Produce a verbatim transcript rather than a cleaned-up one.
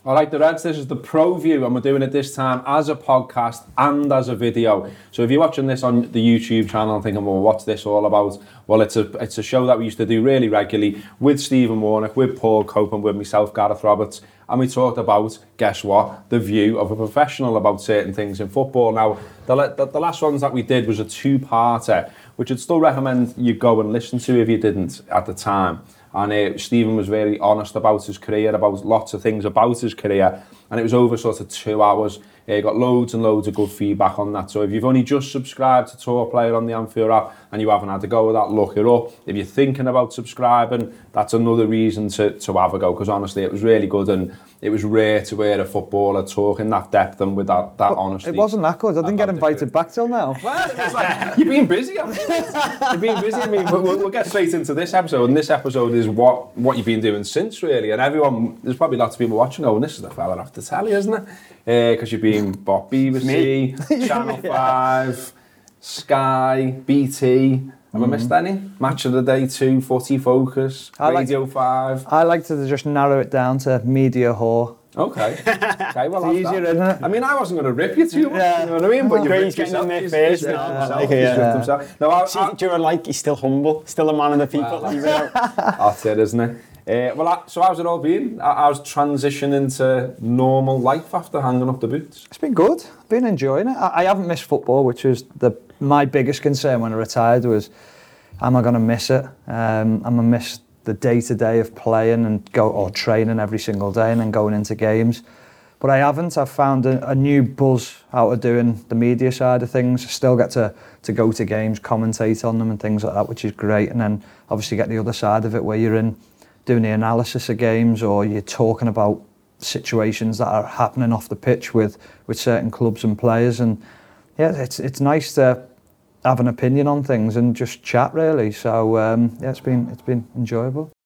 All right, the Reds, this is the Pro View, and we're doing it this time as a podcast and as a video. So if you're watching this on the YouTube channel and thinking, well, what's this all about? Well, it's a it's a show that we used to do really regularly with Stephen Warnock, with Paul Cope, and with myself, Gareth Roberts. And we talked about, guess what, the view of a professional about certain things in football. Now, the, the, the last ones that we did was a two-parter, which I'd still recommend you go and listen to if you didn't at the time. And uh, Stephen was very honest about his career, about lots of things about his career. And it was over sort of two hours. Uh, got loads and loads of good feedback on that. So if you've only just subscribed to Talk Player on the Anfield app and you haven't had to go with that, look it up. If you're thinking about subscribing, that's another reason to, to have a go. Because honestly, it was really good and it was rare to hear a footballer talk in that depth and with that, that honesty. It wasn't that good. I didn't get invited back till now. Well, it was like, you've been busy, haven't you? You've been busy. I mean, we'll, we'll get straight into this episode. And this episode is what, what you've been doing since, really. And everyone, there's probably lots of people watching, oh, and this is the fella off the telly, isn't it? Because uh, you've been Bob B B C, Channel five, Sky, B T. Have mm. I missed any? Match of the Day two, Footy Focus, I Radio like, five. I like to just narrow it down to media whore. Okay. Okay, well, it's easier, isn't it? I mean, I wasn't going to rip you too much, yeah. You know what I mean? But you're getting in there first. No, I, See, do you like, he's still humble, still a man of the people. Well, that's it, isn't it? Uh, well, I, so how's it all been? I, I was transitioning into normal life after hanging up the boots. It's been good. I've been enjoying it. I, I haven't missed football, which was the my biggest concern when I retired was, am I going to miss it? Um, am I going to miss the day-to-day of playing and go or training every single day and then going into games? But I haven't. I've found a, a new buzz out of doing the media side of things. I still get to, to go to games, commentate on them and things like that, which is great. And then obviously get the other side of it where you're in doing the analysis of games or you're talking about situations that are happening off the pitch with, with certain clubs and players. And yeah, it's it's nice to have an opinion on things and just chat really. So um, yeah, it's been it's been enjoyable.